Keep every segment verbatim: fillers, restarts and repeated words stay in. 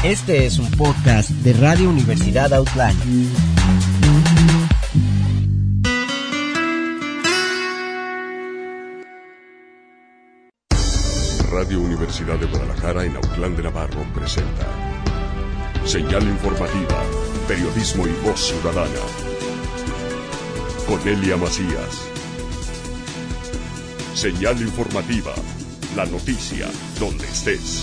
Este es un podcast de Radio Universidad Outland. Radio Universidad de Guadalajara en Autlán de Navarro presenta Señal Informativa, Periodismo y Voz Ciudadana. Con Elia Macías. Señal Informativa, la noticia donde estés.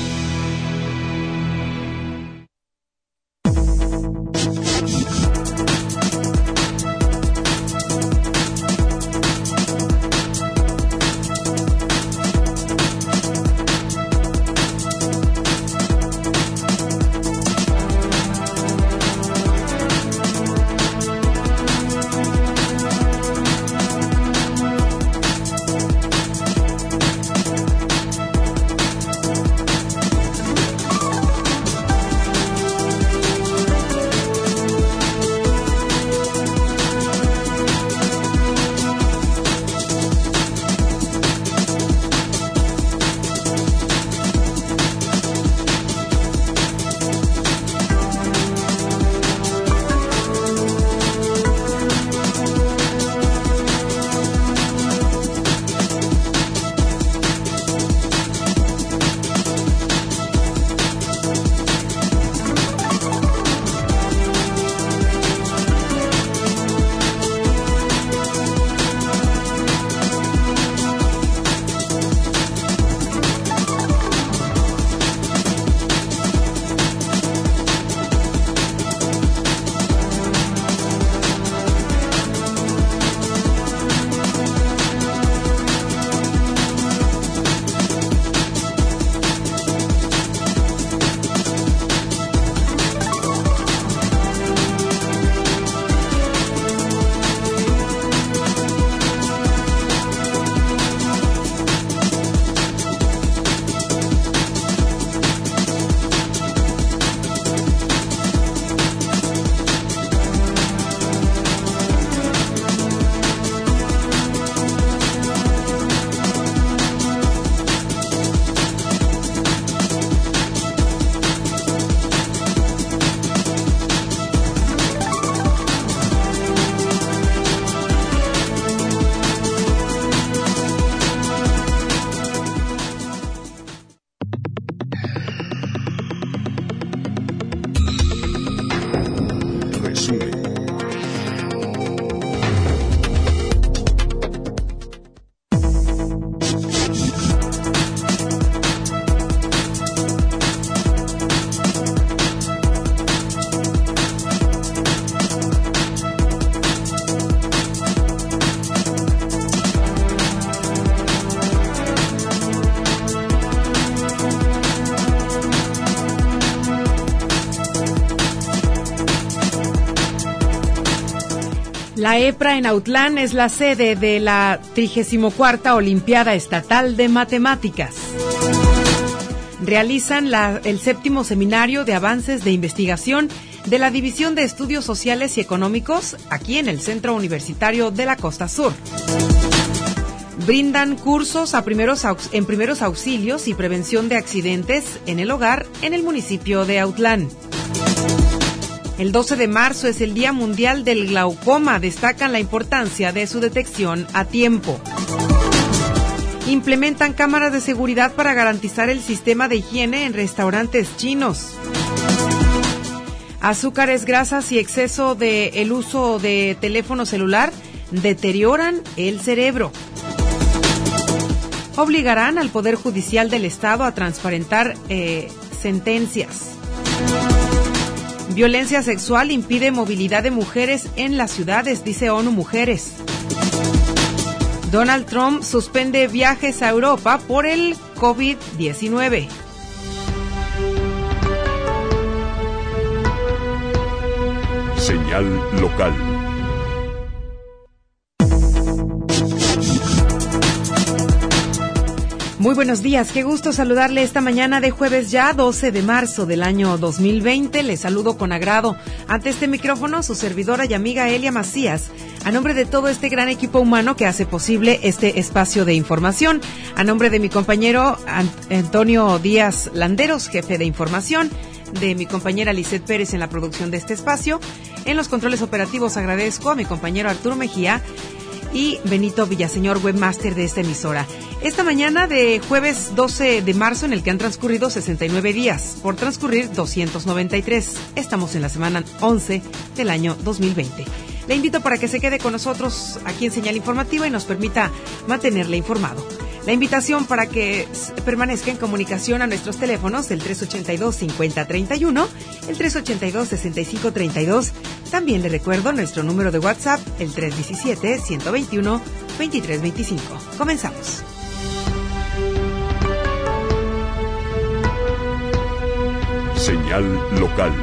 La EPRA en Autlán es la sede de la trigésima cuarta Olimpiada Estatal de Matemáticas. Realizan la, el séptimo seminario de avances de investigación de la División de Estudios Sociales y Económicos aquí en el Centro Universitario de la Costa Sur. Brindan cursos a primeros aux, en primeros auxilios y prevención de accidentes en el hogar en el municipio de Autlán. El doce de marzo es el Día Mundial del Glaucoma. Destacan la importancia de su detección a tiempo. Implementan cámaras de seguridad para garantizar el sistema de higiene en restaurantes chinos. Azúcares, grasas y exceso de el uso de teléfono celular deterioran el cerebro. Obligarán al Poder Judicial del Estado a transparentar eh, sentencias. Violencia sexual impide movilidad de mujeres en las ciudades, dice ONU Mujeres. Donald Trump suspende viajes a Europa por el COVID diecinueve. Señal local. Muy buenos días, qué gusto saludarle esta mañana de jueves ya, doce de marzo del año dos mil veinte. Le saludo con agrado ante este micrófono su servidora y amiga Elia Macías, a nombre de todo este gran equipo humano que hace posible este espacio de información, a nombre de mi compañero Antonio Díaz Landeros, jefe de información, de mi compañera Lisette Pérez en la producción de este espacio. En los controles operativos agradezco a mi compañero Arturo Mejía y Benito Villaseñor, webmaster de esta emisora. Esta mañana de jueves doce de marzo, en el que han transcurrido sesenta y nueve días, por transcurrir doscientos noventa y tres. Estamos en la semana once del año dos mil veinte. Le invito para que se quede con nosotros aquí en Señal Informativa y nos permita mantenerle informado. La invitación para que permanezca en comunicación a nuestros teléfonos, el tres ochenta y dos, cincuenta, treinta y uno, el tres ochenta y dos, sesenta y cinco, treinta y dos. También le recuerdo nuestro número de WhatsApp, el tres diecisiete, ciento veintiuno, veintitrés veinticinco. Comenzamos. Señal local.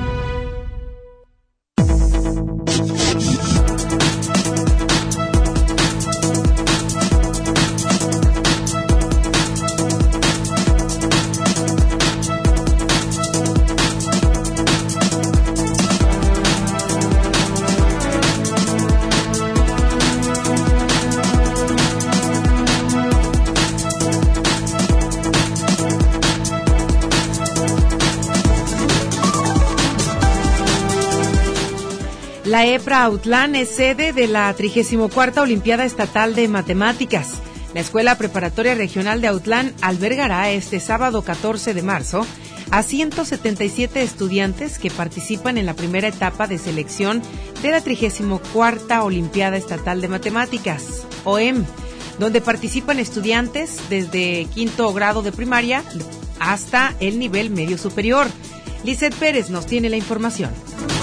La EPRA Autlán es sede de la trigésima cuarta Olimpiada Estatal de Matemáticas. La Escuela Preparatoria Regional de Autlán albergará este sábado catorce de marzo a ciento setenta y siete estudiantes que participan en la primera etapa de selección de la trigésima cuarta Olimpiada Estatal de Matemáticas, O E M, donde participan estudiantes desde quinto grado de primaria hasta el nivel medio superior. Lisette Pérez nos tiene la información.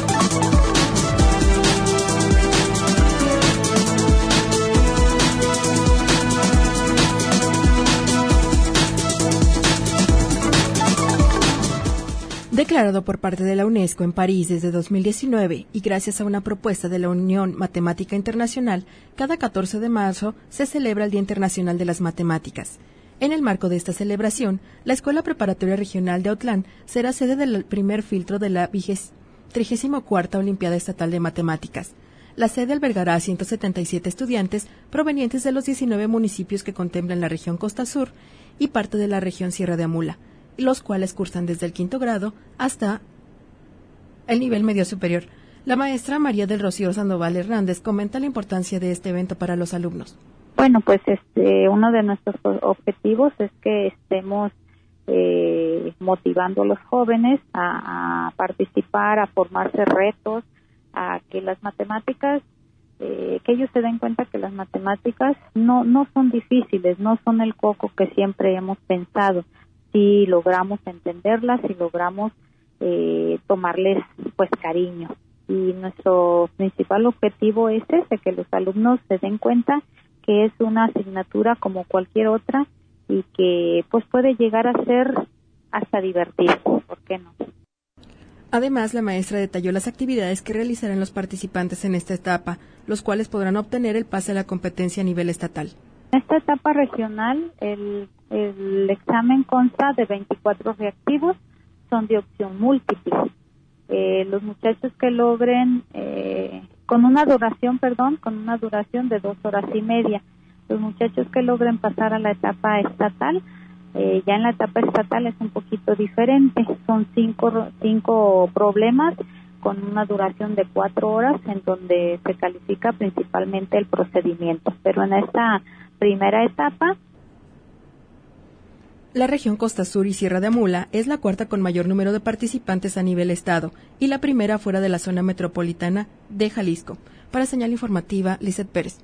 Declarado por parte de la UNESCO en París desde dos mil diecinueve y gracias a una propuesta de la Unión Matemática Internacional, cada catorce de marzo se celebra el Día Internacional de las Matemáticas. En el marco de esta celebración, la Escuela Preparatoria Regional de Autlán será sede del primer filtro de la trigésima cuarta Olimpiada Estatal de Matemáticas. La sede albergará a ciento setenta y siete estudiantes provenientes de los diecinueve municipios que contemplan la región Costa Sur y parte de la región Sierra de Amula, los cuales cursan desde el quinto grado hasta el nivel medio superior. La maestra María del Rocío Sandoval Hernández comenta la importancia de este evento para los alumnos. Bueno, pues este uno de nuestros objetivos es que estemos eh, motivando a los jóvenes a, a participar, a formarse retos, a que las matemáticas, eh, que ellos se den cuenta que las matemáticas no, no son difíciles, no son el coco que siempre hemos pensado. Si logramos entenderlas, si logramos eh, tomarles pues cariño. Y nuestro principal objetivo es ese, que los alumnos se den cuenta que es una asignatura como cualquier otra y que pues puede llegar a ser hasta divertido, ¿por qué no? Además, la maestra detalló las actividades que realizarán los participantes en esta etapa, los cuales podrán obtener el pase a la competencia a nivel estatal. En esta etapa regional, el, el examen consta de veinticuatro reactivos, son de opción múltiple. Eh, los muchachos que logren, eh, con una duración, perdón, con una duración de dos horas y media, los muchachos que logren pasar a la etapa estatal, eh, ya en la etapa estatal es un poquito diferente, son cinco, cinco problemas con una duración de cuatro horas en donde se califica principalmente el procedimiento, pero en esta primera etapa. La región Costa Sur y Sierra de Amula es la cuarta con mayor número de participantes a nivel estado y la primera fuera de la zona metropolitana de Jalisco. Para Señal Informativa, Lisette Pérez.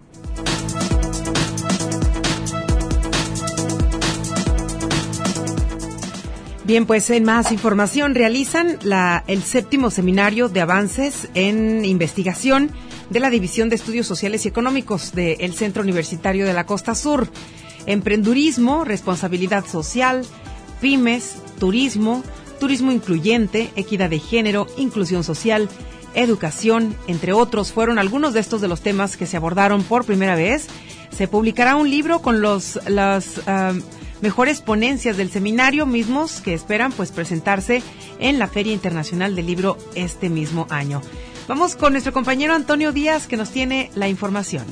Bien, pues en más información, realizan la, el séptimo seminario de avances en investigación de la División de Estudios Sociales y Económicos del Centro Universitario de la Costa Sur. Emprendurismo, responsabilidad social, pymes, turismo, turismo incluyente, equidad de género, inclusión social, educación, entre otros, fueron algunos de estos de los temas que se abordaron por primera vez. Se publicará un libro con los las uh, mejores ponencias del seminario mismos que esperan pues presentarse en la Feria Internacional del Libro este mismo año. Vamos con nuestro compañero Antonio Díaz, que nos tiene la información.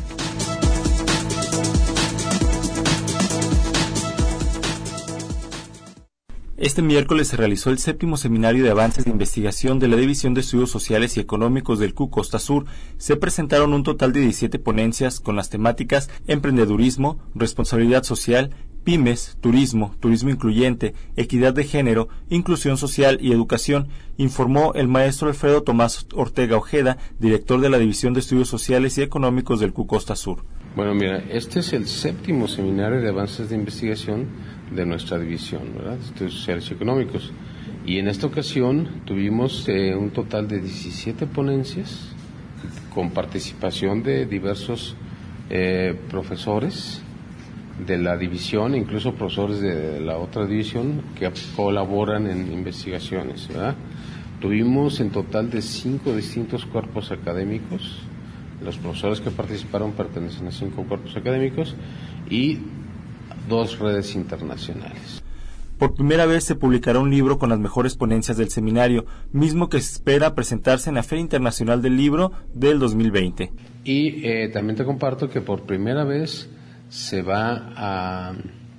Este miércoles se realizó el séptimo seminario de avances de investigación de la División de Estudios Sociales y Económicos del C U Costa Sur. Se presentaron un total de diecisiete ponencias con las temáticas emprendedurismo, responsabilidad social, pymes, turismo, turismo incluyente, equidad de género, inclusión social y educación, informó el maestro Alfredo Tomás Ortega Ojeda, director de la División de Estudios Sociales y Económicos del C U Costa Sur. Bueno, mira, este es el séptimo seminario de avances de investigación de nuestra división, ¿verdad?, de Estudios Sociales y Económicos. Y en esta ocasión tuvimos eh, un total de diecisiete ponencias con participación de diversos eh, profesores de la división, incluso profesores de la otra división que colaboran en investigaciones, ¿verdad? Tuvimos en total de cinco distintos cuerpos académicos. Los profesores que participaron pertenecen a cinco cuerpos académicos y dos redes internacionales. Por primera vez se publicará un libro con las mejores ponencias del seminario, mismo que se espera presentarse en la Feria Internacional del Libro del dos mil veinte. Y eh, también te comparto que por primera vez se va a,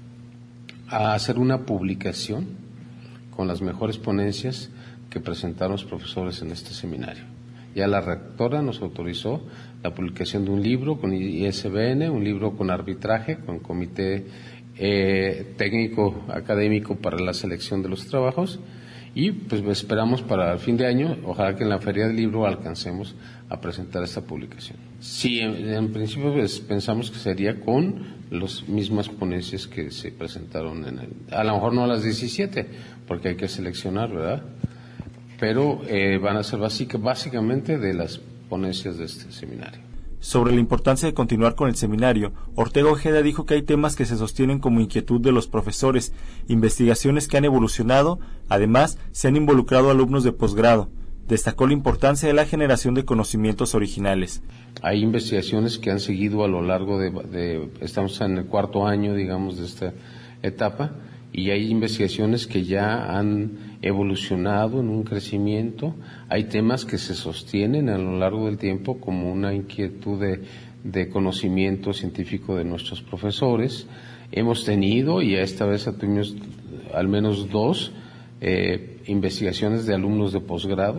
a hacer una publicación con las mejores ponencias que presentaron los profesores en este seminario. Ya la rectora nos autorizó la publicación de un libro con I S B N, un libro con arbitraje, con comité eh, técnico académico para la selección de los trabajos, y pues esperamos para el fin de año, ojalá que en la Feria del Libro alcancemos a presentar esta publicación. Sí, en, en principio pues, pensamos que sería con las mismas ponencias que se presentaron en el, a lo mejor no las diecisiete, porque hay que seleccionar, ¿verdad?, pero eh, van a ser básica, básicamente de las ponencias de este seminario. Sobre la importancia de continuar con el seminario, Ortega Ojeda dijo que hay temas que se sostienen como inquietud de los profesores, investigaciones que han evolucionado, además se han involucrado alumnos de posgrado. Destacó la importancia de la generación de conocimientos originales. Hay investigaciones que han seguido a lo largo de, de estamos en el cuarto año, digamos, de esta etapa, y hay investigaciones que ya han evolucionado en un crecimiento. Hay temas que se sostienen a lo largo del tiempo como una inquietud de, de conocimiento científico de nuestros profesores. Hemos tenido, y esta vez tuvimos al menos dos eh, investigaciones de alumnos de posgrado,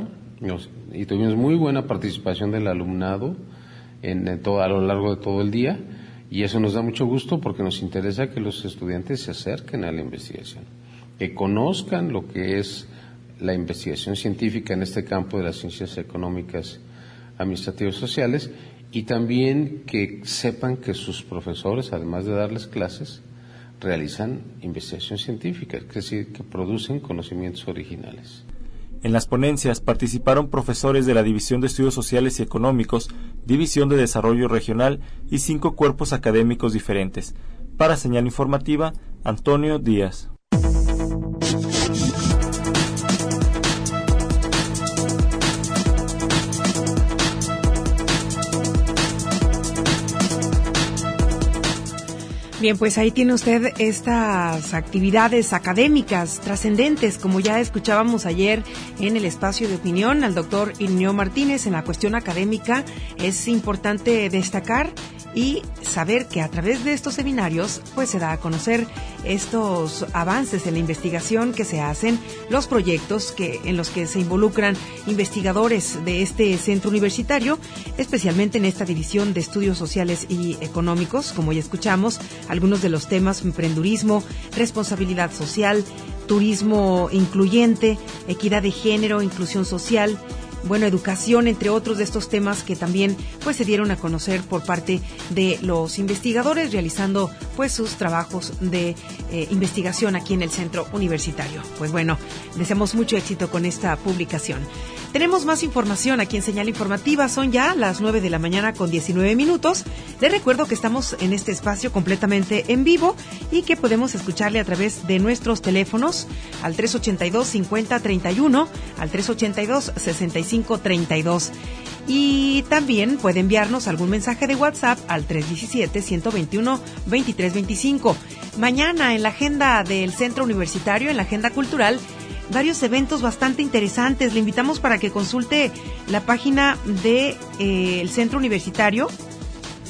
y tuvimos muy buena participación del alumnado en, en todo, a lo largo de todo el día. Y eso nos da mucho gusto porque nos interesa que los estudiantes se acerquen a la investigación, que conozcan lo que es la investigación científica en este campo de las ciencias económicas, administrativas y sociales, y también que sepan que sus profesores, además de darles clases, realizan investigación científica, es decir, que producen conocimientos originales. En las ponencias participaron profesores de la División de Estudios Sociales y Económicos, División de Desarrollo Regional y cinco cuerpos académicos diferentes. Para Señal Informativa, Antonio Díaz. Bien, pues ahí tiene usted estas actividades académicas trascendentes, como ya escuchábamos ayer en el espacio de opinión al doctor Irineo Martínez. En la cuestión académica es importante destacar y saber que a través de estos seminarios pues se da a conocer estos avances en la investigación que se hacen, los proyectos que en los que se involucran investigadores de este centro universitario, especialmente en esta división de estudios sociales y económicos, como ya escuchamos, algunos de los temas: emprendurismo, responsabilidad social, turismo incluyente, equidad de género, inclusión social, bueno, educación, entre otros de estos temas que también pues se dieron a conocer por parte de los investigadores realizando pues sus trabajos de eh, investigación aquí en el centro universitario. Pues bueno, deseamos mucho éxito con esta publicación. Tenemos más información aquí en Señal Informativa. Son ya las nueve de la mañana con diecinueve minutos. Les recuerdo que estamos en este espacio completamente en vivo y que podemos escucharle a través de nuestros teléfonos al tres ochenta y dos, cincuenta, treinta y uno, al tres ochenta y dos, sesenta y cinco, treinta y dos. Y también puede enviarnos algún mensaje de WhatsApp al tres diecisiete, ciento veintiuno, veintitrés veinticinco. Mañana en la agenda del Centro Universitario, en la agenda cultural, varios eventos bastante interesantes. Le invitamos para que consulte la página de eh, el Centro Universitario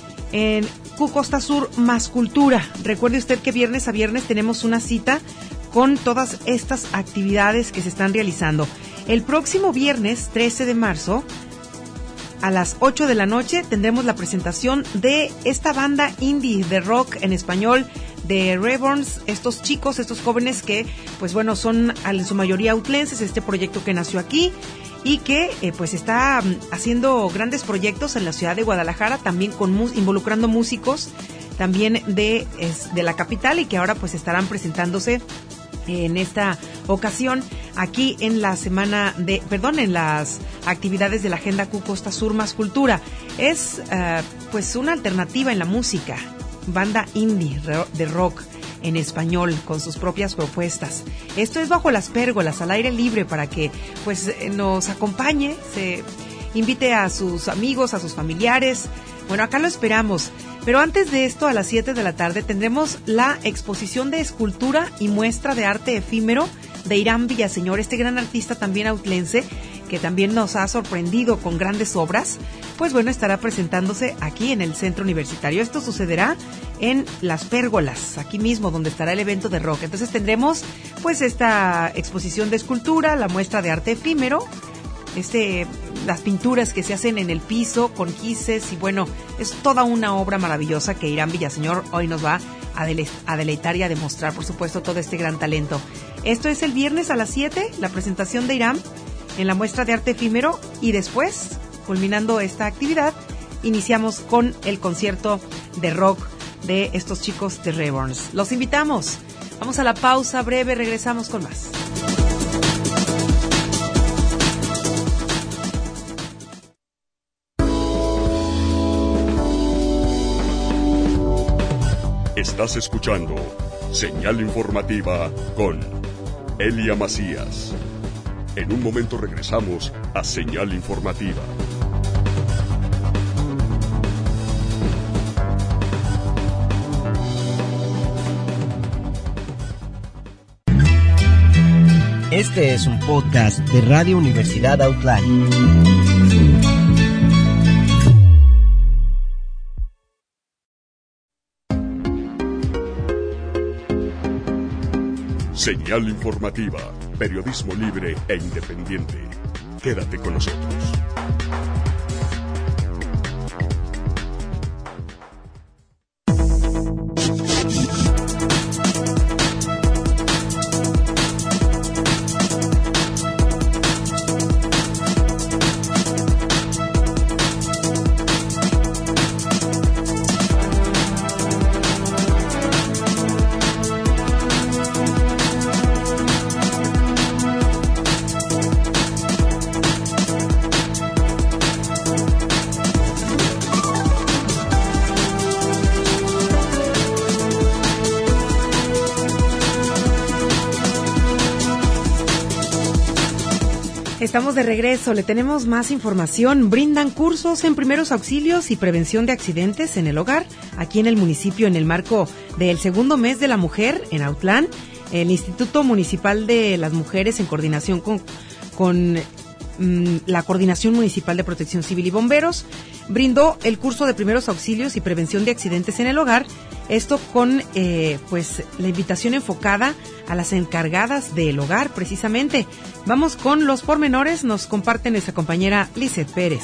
en C U Costa Sur más Cultura. Recuerde usted que viernes a viernes tenemos una cita con todas estas actividades que se están realizando. El próximo viernes trece de marzo, a las ocho de la noche, tendremos la presentación de esta banda indie de rock en español de Reborns, estos chicos, estos jóvenes que, pues bueno, son en su mayoría autlenses, este proyecto que nació aquí y que eh, pues está haciendo grandes proyectos en la ciudad de Guadalajara, también con involucrando músicos también de, es, de la capital, y que ahora pues estarán presentándose en esta ocasión aquí en la semana de, perdón, en las actividades de la Agenda Q Costa Sur Más Cultura. Es uh, pues una alternativa en la música, banda indie de rock en español con sus propias propuestas. Esto es Bajo las Pérgolas, al aire libre, para que pues nos acompañe, se invite a sus amigos, a sus familiares. Bueno, acá lo esperamos. Pero antes de esto, a las siete de la tarde, tendremos la exposición de escultura y muestra de arte efímero de Irán Villaseñor, este gran artista también autlense, que también nos ha sorprendido con grandes obras. Pues bueno, estará presentándose aquí en el Centro Universitario. Esto sucederá en Las Pérgolas, aquí mismo donde estará el evento de rock. Entonces tendremos pues esta exposición de escultura, la muestra de arte efímero, este, las pinturas que se hacen en el piso con quises, y bueno, es toda una obra maravillosa que Irán Villaseñor hoy nos va a, dele- a deleitar y a demostrar, por supuesto, todo este gran talento. Esto es el viernes a las siete, la presentación de Irán en la muestra de arte efímero, y después, culminando esta actividad, iniciamos con el concierto de rock de estos chicos de Reborns. Los invitamos. Vamos a la pausa breve, regresamos con más. Estás escuchando Señal Informativa con Elia Macías. En un momento regresamos a Señal Informativa. Este es un podcast de Radio Universidad Outline. Señal Informativa, periodismo libre e independiente. Quédate con nosotros. Estamos de regreso, le tenemos más información. Brindan cursos en primeros auxilios y prevención de accidentes en el hogar, aquí en el municipio, en el marco del segundo mes de la mujer en Autlán. El Instituto Municipal de las Mujeres, en coordinación con, con mmm, la Coordinación Municipal de Protección Civil y Bomberos, brindó el curso de primeros auxilios y prevención de accidentes en el hogar. Esto con eh, pues la invitación enfocada a las encargadas del hogar, precisamente. Vamos con los pormenores, nos comparte nuestra compañera Lizeth Pérez.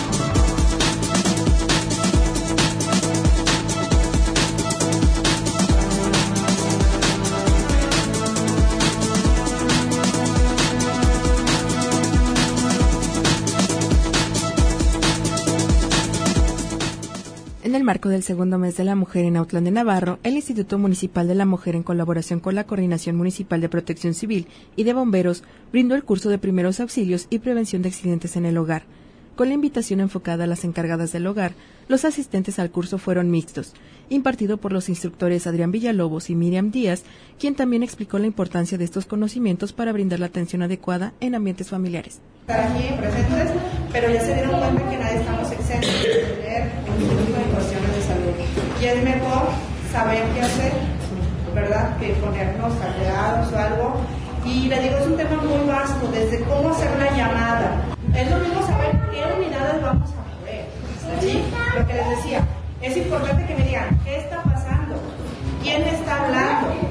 En el marco del segundo mes de la mujer en Autlán de Navarro, el Instituto Municipal de la Mujer, en colaboración con la Coordinación Municipal de Protección Civil y de Bomberos, brindó el curso de primeros auxilios y prevención de accidentes en el hogar. Con la invitación enfocada a las encargadas del hogar, los asistentes al curso fueron mixtos, impartido por los instructores Adrián Villalobos y Miriam Díaz, quien también explicó la importancia de estos conocimientos para brindar la atención adecuada en ambientes familiares. Estar aquí presentes, pero ya se dieron cuenta que nadie estamos exentos de tener un tipo de cuestiones de salud. Y es mejor saber qué hacer, ¿verdad?, que ponernos alterados o algo. Y le digo, es un tema muy vasto, desde cómo hacer una llamada. Es lo mismo saber qué unidades vamos a mover, ¿sí? Lo que les decía, es importante que me digan, ¿qué está pasando? ¿Quién está hablando?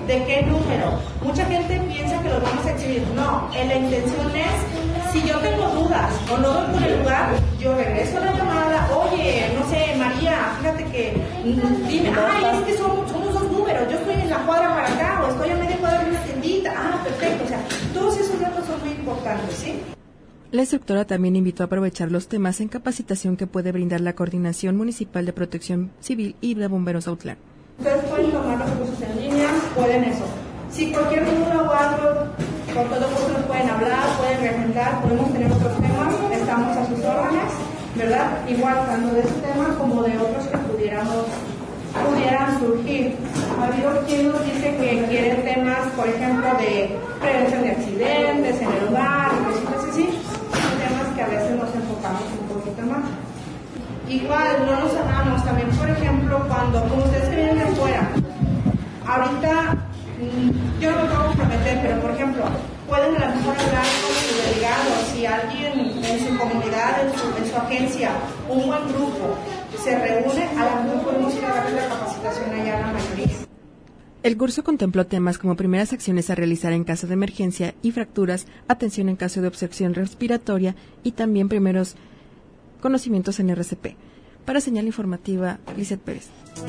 ¿De qué número? Mucha gente piensa que los vamos a exhibir. No, la intención es, si yo tengo dudas o no doy con el lugar, yo regreso a la llamada, oye, no sé, María, fíjate que, dime, ay, es que son, somos dos números, yo estoy en la cuadra para acá, o estoy a media cuadra de una tiendita, ah, perfecto, o sea, todos esos datos son muy importantes, ¿sí? La instructora también invitó a aprovechar los temas en capacitación que puede brindar la Coordinación Municipal de Protección Civil y de Bomberos Autlán. Ustedes pueden tomar los recursos en línea, pueden eso. Si cualquier duda o algo, con todo gusto nos pueden hablar, pueden reagendar, podemos tener otros temas, estamos a sus órdenes, ¿verdad? Igual tanto de este tema como de otros que pudiéramos, pudieran surgir. Ha habido quien nos dice que quieren temas, por ejemplo, de prevención de accidentes en el hogar, y cositas así, son temas que a veces nos enfocamos un poquito más. Igual, no nos hagamos también, por ejemplo, cuando, como ustedes que vienen de fuera, ahorita, yo no me puedo comprometer, pero por ejemplo, pueden a lo mejor hablar con su delegado, si alguien en su comunidad, en su, en su agencia, un buen grupo se reúne, a lo mejor podemos ir a darle la capacitación allá a la mayoría. El curso contempló temas como primeras acciones a realizar en caso de emergencia y fracturas, atención en caso de obstrucción respiratoria y también primeros conocimientos en R C P. Para Señal Informativa, Lizeth Pérez.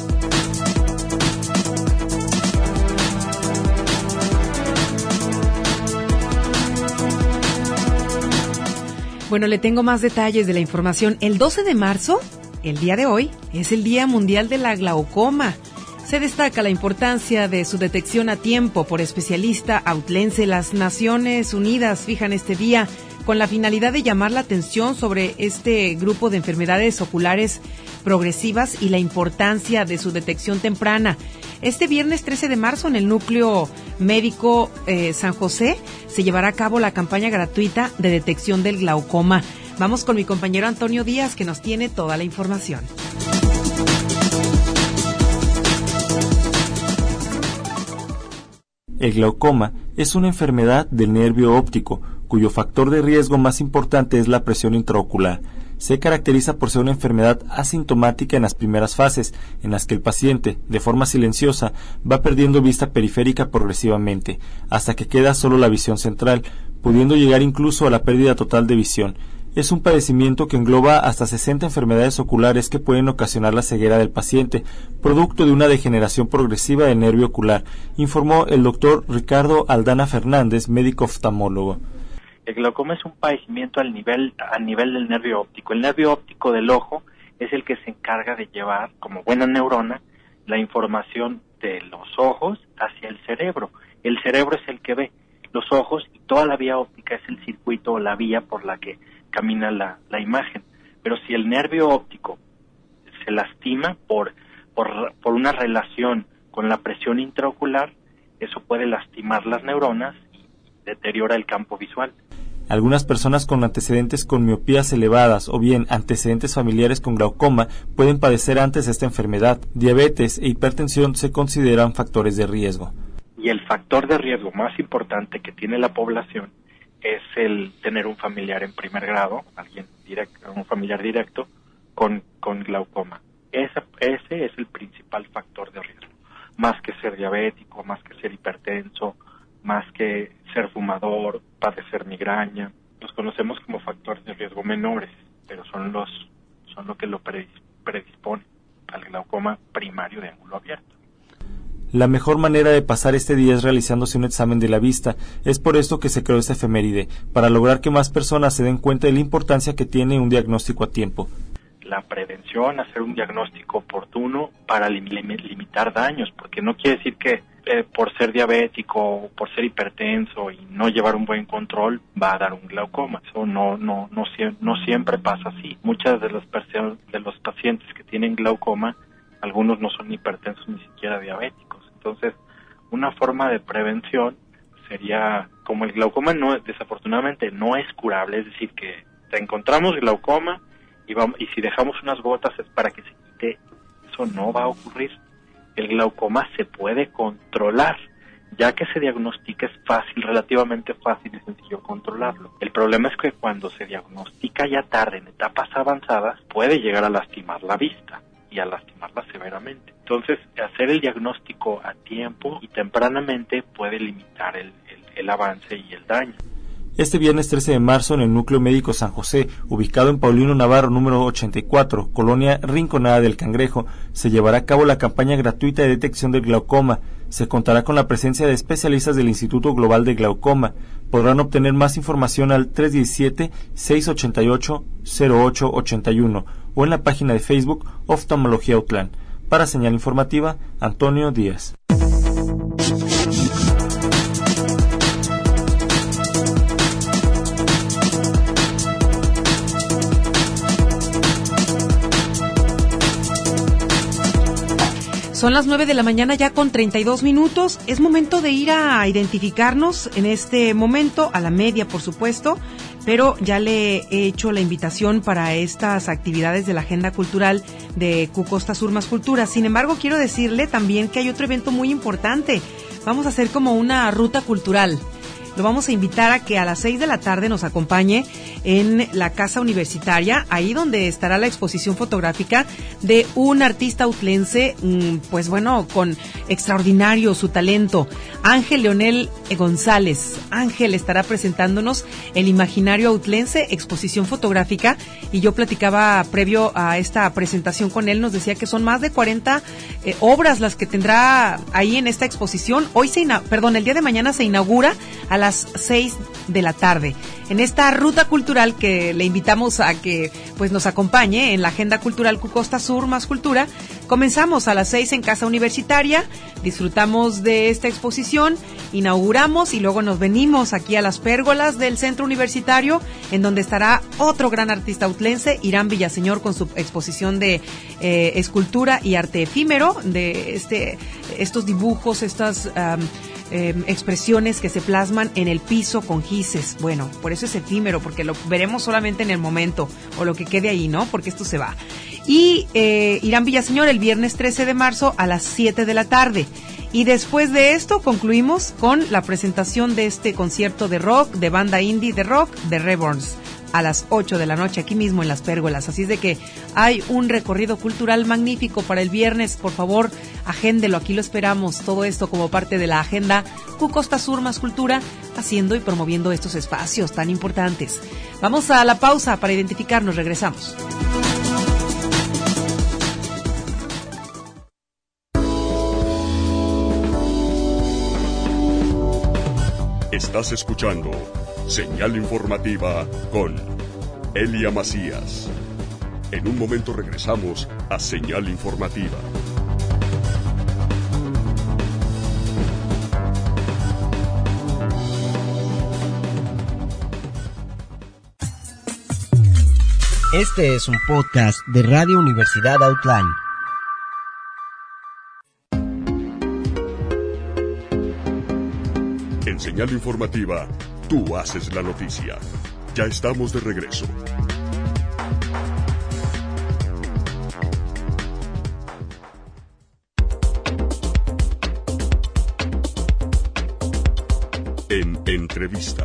Bueno, le tengo más detalles de la información. El doce de marzo, el día de hoy, es el Día Mundial de la Glaucoma. Se destaca la importancia de su detección a tiempo por especialista autlense. Las Naciones Unidas fijan este día con la finalidad de llamar la atención sobre este grupo de enfermedades oculares progresivas y la importancia de su detección temprana. Este viernes trece de marzo en el Núcleo Médico eh, San José se llevará a cabo la campaña gratuita de detección del glaucoma. Vamos con mi compañero Antonio Díaz, que nos tiene toda la información. El glaucoma es una enfermedad del nervio óptico, cuyo factor de riesgo más importante es la presión intraocular. Se caracteriza por ser una enfermedad asintomática en las primeras fases, en las que el paciente, de forma silenciosa, va perdiendo vista periférica progresivamente, hasta que queda solo la visión central, pudiendo llegar incluso a la pérdida total de visión. Es un padecimiento que engloba hasta sesenta enfermedades oculares que pueden ocasionar la ceguera del paciente, producto de una degeneración progresiva del nervio ocular, informó el doctor Ricardo Aldana Fernández, médico oftalmólogo. El glaucoma es un padecimiento al nivel, a nivel del nervio óptico. El nervio óptico del ojo es el que se encarga de llevar, como buena neurona, la información de los ojos hacia el cerebro. El cerebro es el que ve los ojos y toda la vía óptica es el circuito o la vía por la que camina la, la imagen. Pero si el nervio óptico se lastima por, por, por una relación con la presión intraocular, eso puede lastimar las neuronas y deteriora el campo visual. Algunas personas con antecedentes con miopías elevadas o bien antecedentes familiares con glaucoma pueden padecer antes de esta enfermedad. Diabetes e hipertensión se consideran factores de riesgo. Y el factor de riesgo más importante que tiene la población es el tener un familiar en primer grado, alguien directo, un familiar directo con, con glaucoma. Ese, ese es el principal factor de riesgo, más que ser diabético, más que ser hipertenso, más que ser fumador, padecer migraña. Los conocemos como factores de riesgo menores, pero son los son lo que lo predispone al glaucoma primario de ángulo abierto. La mejor manera de pasar este día es realizándose un examen de la vista. Es por esto que se creó esta efeméride, para lograr que más personas se den cuenta de la importancia que tiene un diagnóstico a tiempo. La prevención, hacer un diagnóstico oportuno para lim- lim- limitar daños, porque no quiere decir que eh, por ser diabético o por ser hipertenso y no llevar un buen control va a dar un glaucoma. Eso no no no, no siempre pasa así. Muchas de las personas, de los pacientes que tienen glaucoma, algunos no son hipertensos ni siquiera diabéticos. Entonces, una forma de prevención sería, como el glaucoma no desafortunadamente no es curable, es decir, que te encontramos glaucoma y, vamos, y si dejamos unas gotas es para que se quite, eso no va a ocurrir. El glaucoma se puede controlar, ya que se diagnostica es fácil, relativamente fácil y sencillo controlarlo. El problema es que cuando se diagnostica ya tarde, en etapas avanzadas, puede llegar a lastimar la vista y a lastimarla severamente. Entonces, hacer el diagnóstico a tiempo y tempranamente puede limitar el, el, el avance y el daño. Este viernes trece de marzo, en el Núcleo Médico San José, ubicado en Paulino Navarro número ochenta y cuatro, Colonia Rinconada del Cangrejo, se llevará a cabo la campaña gratuita de detección del glaucoma. Se contará con la presencia de especialistas del Instituto Global de Glaucoma. Podrán obtener más información al tres uno siete, seis ocho ocho, cero ocho ocho uno o en la página de Facebook Oftalmología Autlán. Para Señal Informativa, Antonio Díaz. Son las nueve de la mañana ya con treinta y dos minutos. Es momento de ir a identificarnos en este momento, a la media por supuesto, pero ya le he hecho la invitación para estas actividades de la agenda cultural de Cucosta Sur Más Cultura. Sin embargo, quiero decirle también que hay otro evento muy importante. Vamos a hacer como una ruta cultural. Lo vamos a invitar a que a las seis de la tarde nos acompañe en la Casa Universitaria, ahí donde estará la exposición fotográfica de un artista autlense, pues bueno, con extraordinario su talento, Ángel Leonel González. Ángel estará presentándonos el imaginario autlense, exposición fotográfica, y yo platicaba previo a esta presentación con él, nos decía que son más de cuarenta eh, obras las que tendrá ahí en esta exposición. Hoy se, ina- perdón, el día de mañana se inaugura a las seis de la tarde. En esta ruta cultural que le invitamos a que pues nos acompañe en la Agenda Cultural Cucosta Sur Más Cultura, comenzamos a las seis en Casa Universitaria, disfrutamos de esta exposición, inauguramos y luego nos venimos aquí a las pérgolas del Centro Universitario, en donde estará otro gran artista autlense, Irán Villaseñor, con su exposición de eh, escultura y arte efímero, de este estos dibujos, estas um, Eh, expresiones que se plasman en el piso con gises. Bueno, por eso es efímero, porque lo veremos solamente en el momento, o lo que quede ahí, ¿no? Porque esto se va. Y eh, Irán Villaseñor el viernes trece de marzo a las siete de la tarde. Y después de esto concluimos con la presentación de este concierto de rock, de banda indie de rock, de Reborns, a las ocho de la noche aquí mismo en Las Pérgolas. Así es de que hay un recorrido cultural magnífico para el viernes. Por favor, agéndelo, aquí lo esperamos. Todo esto como parte de la agenda Cucosta Sur Más Cultura, haciendo y promoviendo estos espacios tan importantes. Vamos a la pausa para identificarnos, regresamos. Estás escuchando Señal Informativa con Elia Macías. En un momento regresamos a Señal Informativa. Este es un podcast de Radio Universidad Autlán. En Señal Informativa, tú haces la noticia. Ya estamos de regreso. En entrevista.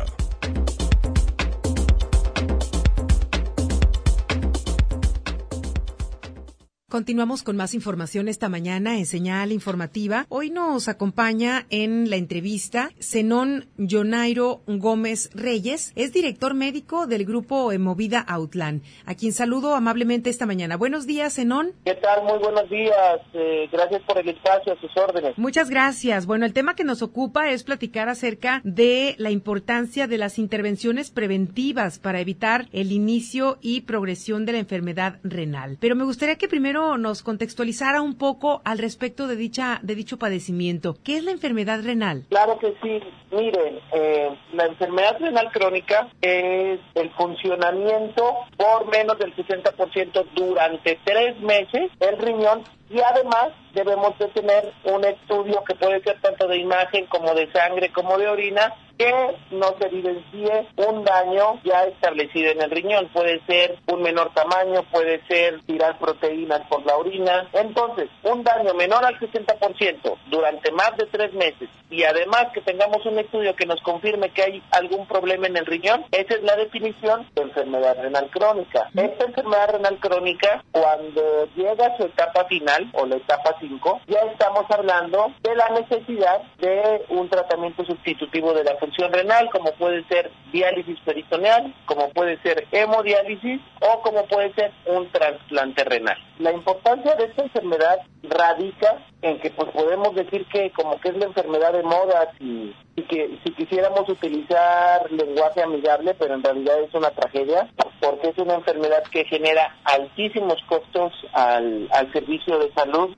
Continuamos con más información esta mañana en Señal Informativa. Hoy nos acompaña en la entrevista Zenón Yonairo Gómez Reyes, es director médico del grupo Movida Autlán, a quien saludo amablemente esta mañana. Buenos días, Zenón. ¿Qué tal? Muy buenos días. Eh, gracias por el espacio, a sus órdenes. Muchas gracias. Bueno, el tema que nos ocupa es platicar acerca de la importancia de las intervenciones preventivas para evitar el inicio y progresión de la enfermedad renal. Pero me gustaría que primero nos contextualizara un poco al respecto de dicha de dicho padecimiento. ¿Qué es la enfermedad renal? Claro que sí. Miren, eh, la enfermedad renal crónica es el funcionamiento por menos del sesenta por ciento durante tres meses del riñón, y además debemos de tener un estudio que puede ser tanto de imagen como de sangre como de orina que no se evidencie un daño ya establecido en el riñón. Puede ser un menor tamaño, puede ser tirar proteínas por la orina. Entonces, un daño menor al sesenta por ciento durante más de tres meses y además que tengamos un estudio que nos confirme que hay algún problema en el riñón, esa es la definición de enfermedad renal crónica. Esta enfermedad renal crónica, cuando llega a su etapa final o la etapa cinco, ya estamos hablando de la necesidad de un tratamiento sustitutivo de la función renal, como puede ser diálisis peritoneal, como puede ser hemodiálisis o como puede ser un trasplante renal. La importancia de esta enfermedad radica en que pues podemos decir que como que es la enfermedad de moda y, y que si quisiéramos utilizar lenguaje amigable, pero en realidad es una tragedia, porque es una enfermedad que genera altísimos costos al, al servicio de salud,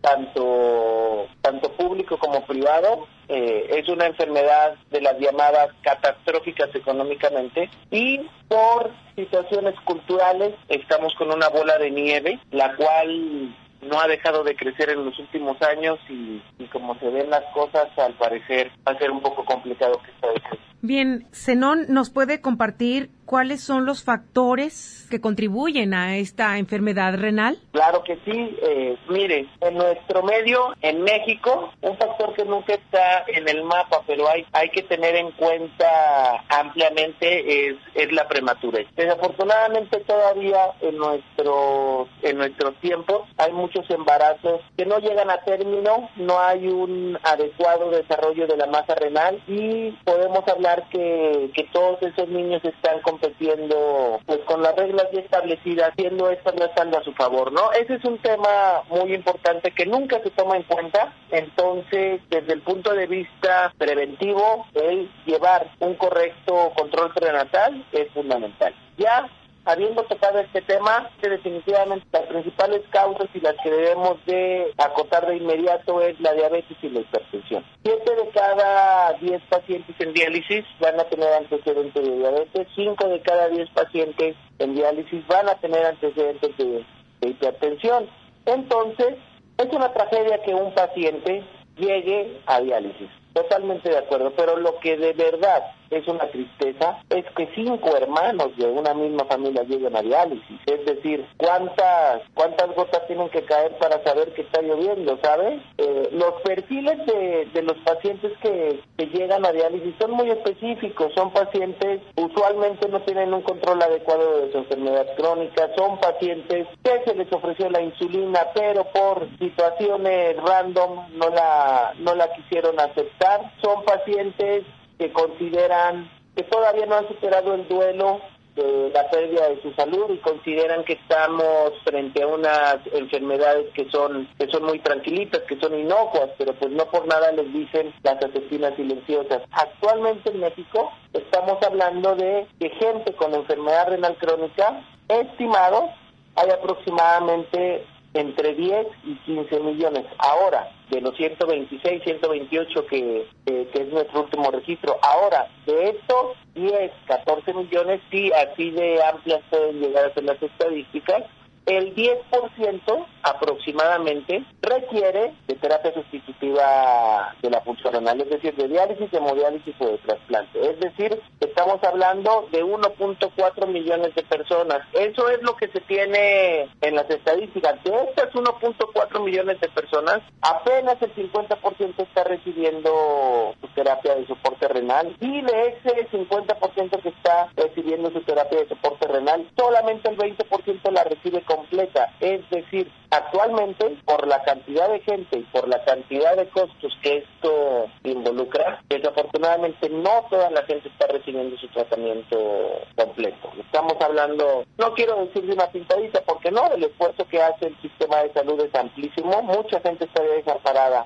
tanto, tanto público como privado. Eh, es una enfermedad de las llamadas catastróficas económicamente y por situaciones culturales estamos con una bola de nieve, la cual no ha dejado de crecer en los últimos años y, y como se ven las cosas, al parecer va a ser un poco complicado que esto deje. Bien, Zenón, ¿nos puede compartir cuáles son los factores que contribuyen a esta enfermedad renal? Claro que sí. Eh, mire, en nuestro medio, en México, un factor que nunca está en el mapa, pero hay hay que tener en cuenta ampliamente es, es la prematurez. Desafortunadamente todavía en nuestros en nuestros tiempos hay muchos embarazos que no llegan a término, no hay un adecuado desarrollo de la masa renal y podemos hablar que, que todos esos niños están compitiendo pues con las reglas ya establecidas, siendo estas no están a su favor, ¿no? Ese es un tema muy importante que nunca se toma en cuenta. Entonces, desde el punto de vista preventivo, el llevar un correcto control prenatal es fundamental. Ya habiendo tocado este tema, que definitivamente las principales causas y las que debemos de acotar de inmediato es la diabetes y la hipertensión. Siete de cada diez pacientes en diálisis van a tener antecedentes de diabetes, cinco de cada diez pacientes en diálisis van a tener antecedentes de, de hipertensión. Entonces, es una tragedia que un paciente llegue a diálisis. Totalmente de acuerdo, pero lo que de verdad es una tristeza es que cinco hermanos de una misma familia lleguen a diálisis. Es decir, ¿cuántas cuántas gotas tienen que caer para saber que está lloviendo, ¿sabes? Eh, los perfiles de, de los pacientes que, que llegan a diálisis son muy específicos. Son pacientes, usualmente no tienen un control adecuado de su enfermedad crónica, son pacientes que se les ofreció la insulina, pero por situaciones random no la, no la quisieron aceptar. Son pacientes que consideran que todavía no han superado el duelo de la pérdida de su salud y consideran que estamos frente a unas enfermedades que son que son muy tranquilitas, que son inocuas, pero pues no por nada les dicen las asesinas silenciosas. Actualmente en México estamos hablando de que gente con enfermedad renal crónica, estimado, hay aproximadamente entre diez y quince millones. Ahora, de los ciento veintiséis, ciento veintiocho que, que, que es nuestro último registro. Ahora, de estos diez, catorce millones, sí, así de amplias pueden llegar a ser las estadísticas, el diez por ciento aproximadamente requiere de terapia sustitutiva de la función renal, es decir, de diálisis, hemodiálisis o de trasplante. Es decir, estamos hablando de uno punto cuatro millones de personas. Eso es lo que se tiene en las estadísticas. De estas uno punto cuatro millones de personas, apenas el cincuenta por ciento está recibiendo su terapia de soporte renal y de ese cincuenta por ciento que está recibiendo su terapia de soporte renal, solamente el veinte por ciento la recibe completa. Es decir, actualmente, por la cantidad de gente y por la cantidad de costos que esto involucra, desafortunadamente no toda la gente está recibiendo su tratamiento completo. Estamos hablando, no quiero decir de una pintadita, porque no, el esfuerzo que hace el sistema de salud es amplísimo, mucha gente está desamparada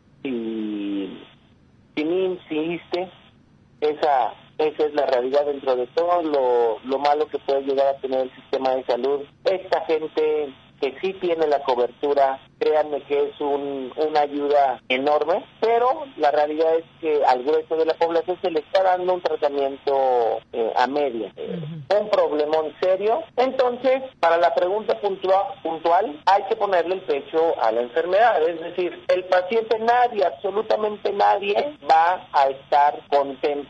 y sin I M S S, sin I S S S T E, esa Esa es la realidad dentro de todo lo, lo malo que puede llegar a tener el sistema de salud. Esta gente que sí tiene la cobertura, créanme que es un, una ayuda enorme, pero la realidad es que al grueso de la población se le está dando un tratamiento eh, a media, eh, uh-huh. un problemón serio. Entonces, para la pregunta puntual, puntual, hay que ponerle el pecho a la enfermedad, es decir, el paciente, nadie, absolutamente nadie va a estar contento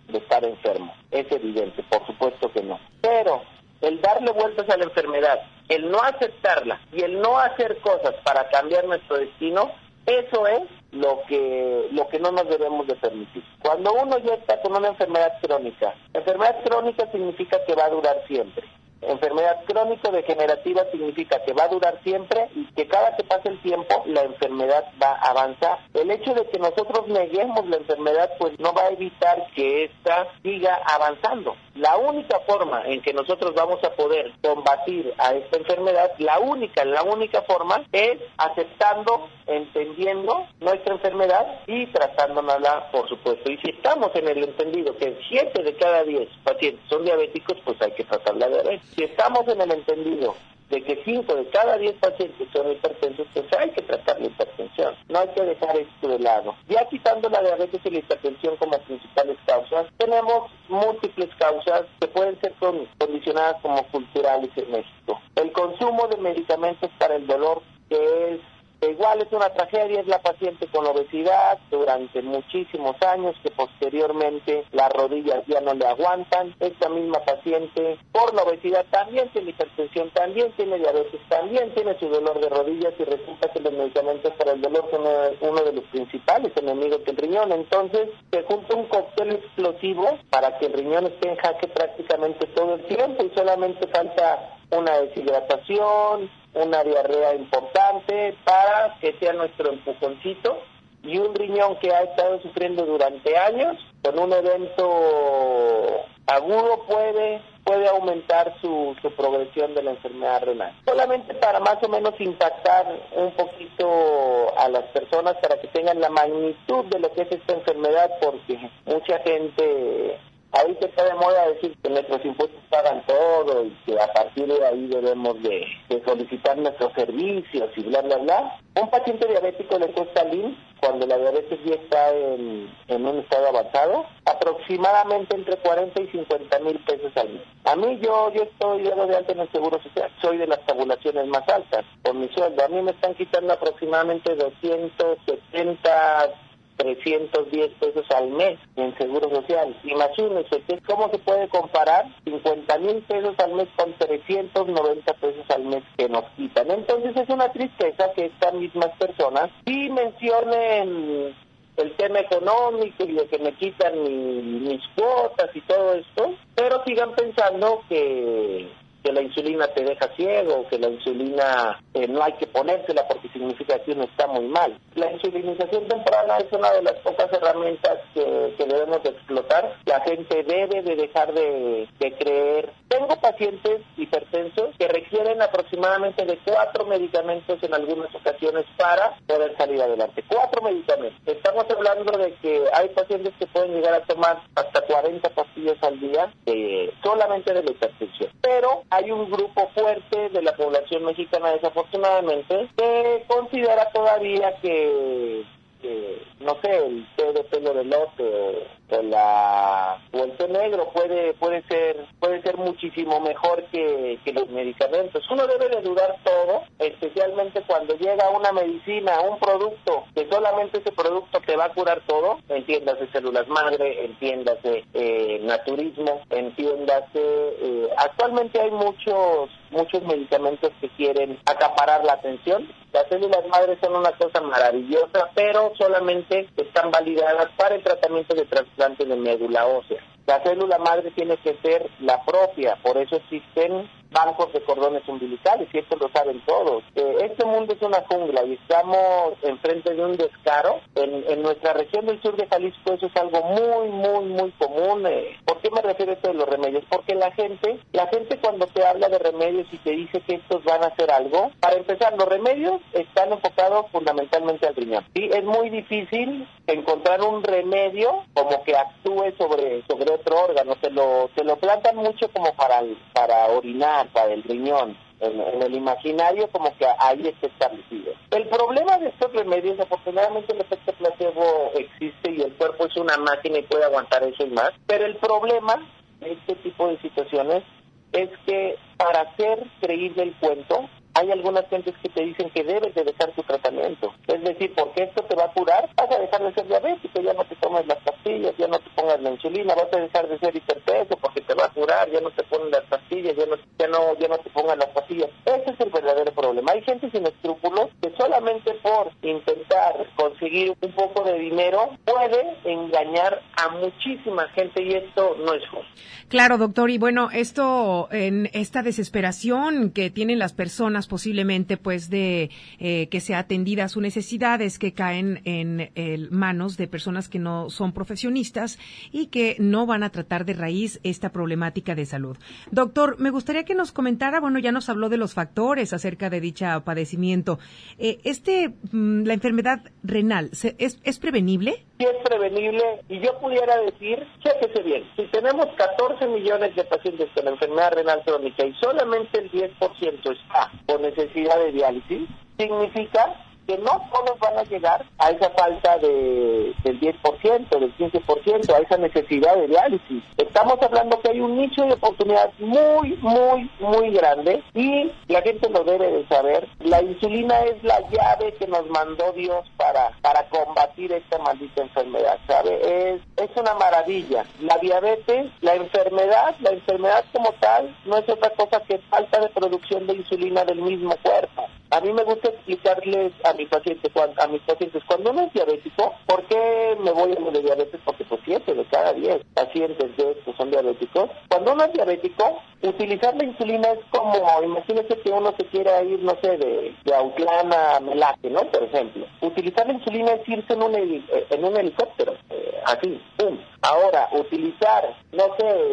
de estar enfermo. Es evidente, por supuesto que no. Pero el darle vueltas a la enfermedad, el no aceptarla y el no hacer cosas para cambiar nuestro destino, eso es lo que lo que no nos debemos de permitir. Cuando uno ya está con una enfermedad crónica, enfermedad crónica significa que va a durar siempre. Enfermedad crónico-degenerativa significa que va a durar siempre y que cada que pase el tiempo la enfermedad va a avanzar. El hecho de que nosotros neguemos la enfermedad pues no va a evitar que ésta siga avanzando. La única forma en que nosotros vamos a poder combatir a esta enfermedad, la única, la única forma es aceptando, entendiendo nuestra enfermedad y tratándonosla, por supuesto. Y si estamos en el entendido que siete de cada diez pacientes son diabéticos, pues hay que tratar la diabetes. Si estamos en el entendido de que cinco de cada diez pacientes son hipertensos, pues hay que tratar la hipertensión. No hay que dejar esto de lado. Ya quitando la diabetes y la hipertensión como principales causas, tenemos múltiples causas que pueden ser condicionadas como culturales en México. El consumo de medicamentos para el dolor, que es igual es una tragedia, es la paciente con obesidad durante muchísimos años que posteriormente las rodillas ya no le aguantan. Esta misma paciente por la obesidad también tiene hipertensión, también tiene diabetes, también tiene su dolor de rodillas y resulta que los medicamentos para el dolor son uno de los principales enemigos del riñón. Entonces se junta un cóctel explosivo para que el riñón esté en jaque prácticamente todo el tiempo y solamente falta una deshidratación, una diarrea importante para que sea nuestro empujoncito, y un riñón que ha estado sufriendo durante años con un evento agudo puede puede aumentar su, su progresión de la enfermedad renal. Solamente para más o menos impactar un poquito a las personas para que tengan la magnitud de lo que es esta enfermedad, porque mucha gente ahorita está de moda decir que nuestros impuestos pagan todo y que a partir de ahí debemos de, de solicitar nuestros servicios y bla, bla, bla. Un paciente diabético le cuesta al I M S S, cuando la diabetes ya está en, en un estado avanzado, aproximadamente entre cuarenta y cincuenta mil pesos al mes. A mí yo yo estoy de alta en el Seguro Social, soy de las tabulaciones más altas por mi sueldo. A mí me están quitando aproximadamente doscientos setenta, trescientos diez pesos al mes en Seguro Social. Imagínense cómo se puede comparar cincuenta mil pesos al mes con trescientos noventa pesos al mes que nos quitan. Entonces es una tristeza que estas mismas personas sí mencionen el tema económico y de que me quitan mi, mis cuotas y todo esto, pero sigan pensando que que la insulina te deja ciego, que la insulina eh, no hay que ponérsela porque significa que uno está muy mal. La insulinización temprana es una de las pocas herramientas que, que debemos de explotar. La gente debe de dejar de, de creer. Tengo pacientes hipertensos que requieren aproximadamente de cuatro medicamentos en algunas ocasiones para poder salir adelante. Cuatro medicamentos. Estamos hablando de que hay pacientes que pueden llegar a tomar hasta cuarenta pastillas al día de, solamente de la hipertensión. Pero hay un grupo fuerte de la población mexicana, desafortunadamente, que considera todavía que, que no sé, el té de pelo de lote o, o la o el té negro puede puede ser puede ser muchísimo mejor que, que los medicamentos. Uno debe de dudar todo, especialmente cuando llega una medicina, un producto, que solamente ese producto te va a curar todo, entiéndase células madre, entiéndase eh, naturismo, entiéndase, eh, actualmente hay muchos muchos medicamentos que quieren acaparar la atención. Las células madres son una cosa maravillosa, pero solamente están validadas para el tratamiento de trasplante de médula ósea. La célula madre tiene que ser la propia, por eso existen bancos de cordones umbilicales, y esto lo saben todos. Eh, este mundo es una jungla y estamos enfrente de un descaro. En, en nuestra región del sur de Jalisco eso es algo muy, muy, muy común. Eh, ¿Por qué me refiero a esto de los remedios? Porque la gente, la gente cuando te habla de remedios y te dice que estos van a hacer algo, para empezar, los remedios están enfocados fundamentalmente al riñón. Sí, es muy difícil encontrar un remedio como que actúe sobre, sobre otro órgano. Te lo, te lo plantan mucho como para, para orinar, para el riñón, en, en el imaginario como que ahí está establecido. El problema de estos remedios, afortunadamente el efecto placebo existe y el cuerpo es una máquina y puede aguantar eso y más, pero el problema de este tipo de situaciones es que para hacer creíble el cuento hay algunas gentes que te dicen que debes de dejar tu tratamiento. Es decir, porque esto te va a curar, vas a dejar de ser diabético, ya no te tomes las pastillas, ya no te pongas la insulina, vas a dejar de ser hipertenso porque te va a curar, ya no te ponen las pastillas, ya no, ya no, ya no te pongan las pastillas. Ese es el verdadero problema. Hay gente sin escrúpulos que solamente por intentar conseguir un poco de dinero puede engañar a muchísima gente y esto no es justo. Claro, doctor, y bueno, esto en esta desesperación que tienen las personas posiblemente pues de eh, que sea atendida sus necesidades, que caen en eh, manos de personas que no son profesionistas y que no van a tratar de raíz esta problemática de salud. Doctor, me gustaría que nos comentara, bueno, ya nos habló de los factores acerca de dicha padecimiento. Eh, este, la enfermedad renal, ¿es, es prevenible? Sí, es prevenible, y yo pudiera decir, chéquese bien, si tenemos catorce millones de pacientes con enfermedad renal crónica y solamente el diez por ciento está con necesidad de diálisis, significa que no todos van a llegar a esa falta de, del diez por ciento, del quince por ciento, a esa necesidad de diálisis. Estamos hablando que hay un nicho de oportunidad muy, muy, muy grande y la gente lo debe de saber. La insulina es la llave que nos mandó Dios para, para combatir esta maldita enfermedad, ¿sabe? Es, es una maravilla. La diabetes, la enfermedad, la enfermedad como tal, no es otra cosa que falta de producción de insulina del mismo cuerpo. A mí me gusta explicarles a mis pacientes, a mis pacientes, cuando uno es diabético, ¿por qué me voy a lo de diabetes? Porque pues siete de cada diez pacientes de estos son diabéticos. Cuando uno es diabético, utilizar la insulina es como, imagínese que uno se quiera ir, no sé, de, de Autlán a Melaque, ¿no? Por ejemplo. Utilizar la insulina es irse en un, en un helicóptero, eh, así, pum. Ahora, utilizar, no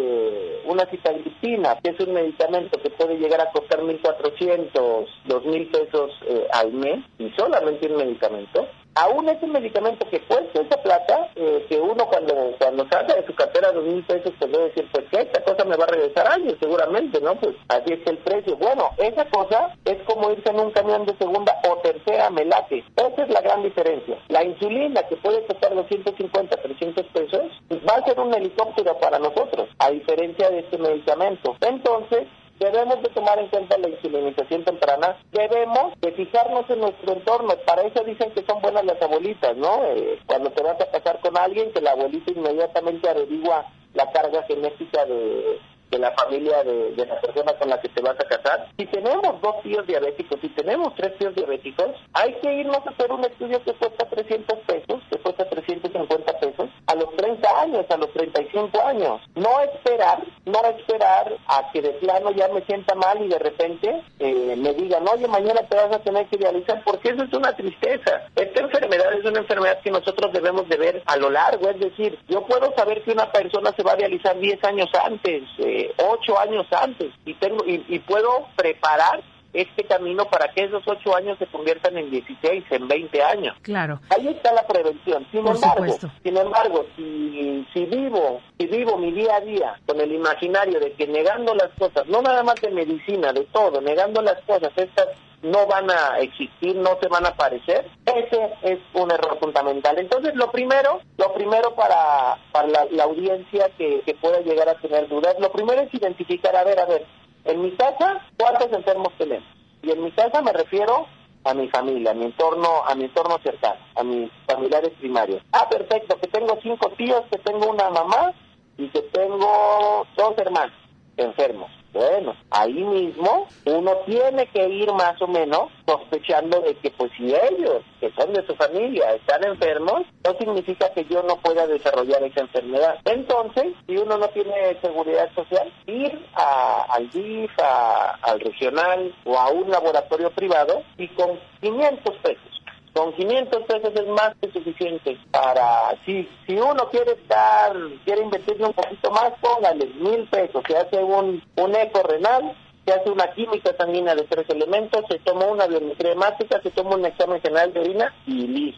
sé, una sitagliptina, que es un medicamento que puede llegar a costar mil cuatrocientos, dos mil pesos eh, al mes, y solamente un medicamento, aún es un medicamento que cuesta esa plata, eh, que uno cuando cuando salga de su cartera dos mil pesos, pues debe decir, pues que esta cosa me va a regresar años, seguramente, ¿no? Pues así es el precio. Bueno, esa cosa es como irse en un camión de segunda o tercera Melaque. Esa es la gran diferencia. La insulina, que puede costar doscientos cincuenta, trescientos pesos, va a ser un helicóptero para nosotros, a diferencia de este medicamento. Entonces, debemos de tomar en cuenta la insulinización temprana, debemos de fijarnos en nuestro entorno. Para eso dicen que son buenas las abuelitas, ¿no? Eh, cuando te vas a casar con alguien, que la abuelita inmediatamente averigua la carga genética de, de la familia de, de la persona con la que te vas a casar. Si tenemos dos tíos diabéticos, si tenemos tres tíos diabéticos, hay que irnos a hacer un estudio que cuesta trescientos pesos, que cuesta trescientos cincuenta pesos, a los treinta años, a los treinta y cinco años. No esperar, no esperar a que de plano ya me sienta mal y de repente eh, me digan, oye, mañana te vas a tener que dializar, porque eso es una tristeza. Esta enfermedad es una enfermedad que nosotros debemos de ver a lo largo, es decir, yo puedo saber que una persona se va a dializar diez años antes, eh, ocho años antes, y tengo y, y puedo preparar este camino para que esos ocho años se conviertan en dieciséis, en veinte años. Claro. Ahí está la prevención. Sin Por embargo, supuesto. sin embargo, si, si vivo, si vivo mi día a día con el imaginario de que negando las cosas, no nada más de medicina, de todo, negando las cosas, estas no van a existir, no se van a aparecer, ese es un error fundamental. Entonces, lo primero, lo primero para, para la, la audiencia que, que pueda llegar a tener dudas, lo primero es identificar, a ver, a ver, en mi casa, ¿cuántos enfermos tenemos? Y en mi casa me refiero a mi familia, a mi entorno, a mi entorno cercano, a mis familiares primarios. Ah, perfecto, que tengo cinco tíos, que tengo una mamá y que tengo dos hermanos enfermos. Bueno, ahí mismo uno tiene que ir más o menos sospechando de que pues si ellos, que son de su familia, están enfermos, no significa que yo no pueda desarrollar esa enfermedad. Entonces, si uno no tiene seguridad social, ir a, al D I F, a, al regional o a un laboratorio privado y con quinientos pesos. Con quinientos pesos es más que suficiente para, si si uno quiere estar, quiere invertirle un poquito más, póngale mil pesos, se hace un, un eco renal, se hace una química sanguínea de tres elementos, se toma una biometría hemática, se toma un examen general de orina y listo.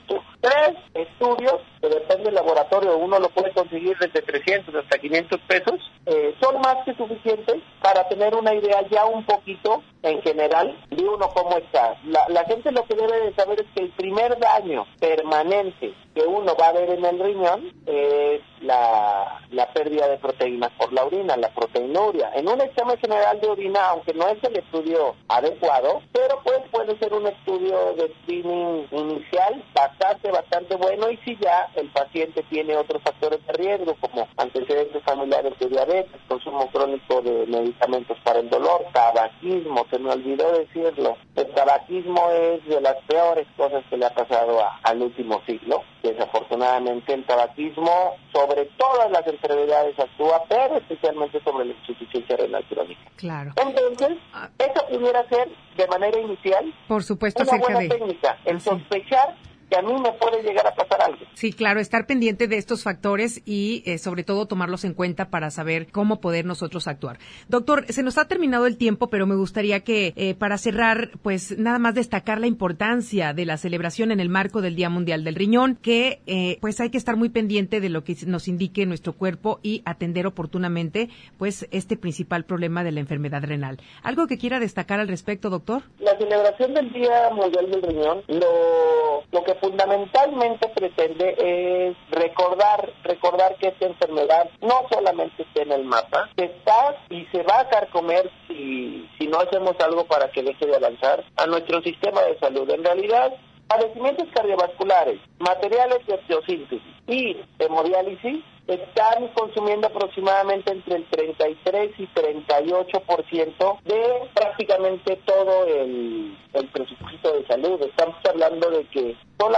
tres estudios, que depende del laboratorio, uno lo puede conseguir desde trescientos hasta quinientos pesos, eh, son más que suficientes para tener una idea ya un poquito, en general, de uno cómo está. La, la gente lo que debe de saber es que el primer daño permanente que uno va a ver en el riñón es la, la pérdida de proteínas por la orina, la proteinuria. En un examen general de orina, aunque no es el estudio adecuado, pero pues puede ser un estudio de screening inicial bastante, bastante bueno, y si ya el paciente tiene otros factores de riesgo, como antecedentes familiares de diabetes, consumo crónico de medicamentos para el dolor, tabaquismo, se me olvidó decirlo, el tabaquismo es de las peores cosas que le ha pasado a, al último siglo. Desafortunadamente el tabaquismo sobre todas las enfermedades actúa, pero especialmente sobre la insuficiencia renal crónica. Claro. Entonces, esa pudiera ser de manera inicial por supuesto una buena de... técnica, el sospechar que a mí me puede llegar a pasar algo. Sí, claro, estar pendiente de estos factores y eh, sobre todo tomarlos en cuenta para saber cómo poder nosotros actuar. Doctor, se nos ha terminado el tiempo, pero me gustaría que eh, para cerrar, pues nada más destacar la importancia de la celebración en el marco del Día Mundial del Riñón, que eh, pues hay que estar muy pendiente de lo que nos indique nuestro cuerpo y atender oportunamente pues este principal problema de la enfermedad renal. ¿Algo que quiera destacar al respecto, doctor? La celebración del Día Mundial del Riñón, lo, lo que fundamentalmente pretende es recordar, recordar que esta enfermedad no solamente está en el mapa, que está y se va a carcomer si, si no hacemos algo para que deje de avanzar a nuestro sistema de salud. En realidad, padecimientos cardiovasculares, materiales de osteosíntesis y hemodiálisis están consumiendo aproximadamente entre el treinta y tres y treinta y ocho por ciento de prácticamente todo el, el presupuesto de salud. Estamos hablando de que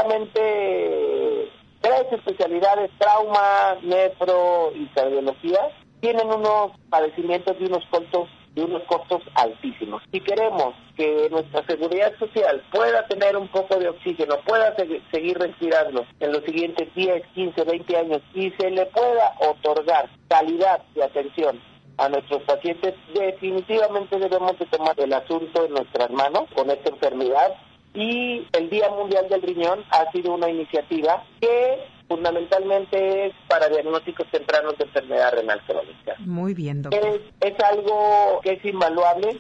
solamente tres especialidades, trauma, nefro y cardiología, tienen unos padecimientos de unos costos de unos costos altísimos. Si queremos que nuestra seguridad social pueda tener un poco de oxígeno, pueda se- seguir respirando en los siguientes diez, quince, veinte años y se le pueda otorgar calidad de atención a nuestros pacientes, definitivamente debemos de tomar el asunto en nuestras manos con esta enfermedad, y el Día Mundial del Riñón ha sido una iniciativa que fundamentalmente es para diagnósticos tempranos de enfermedad renal crónica. Muy bien, doctor. Es, es algo que es invaluable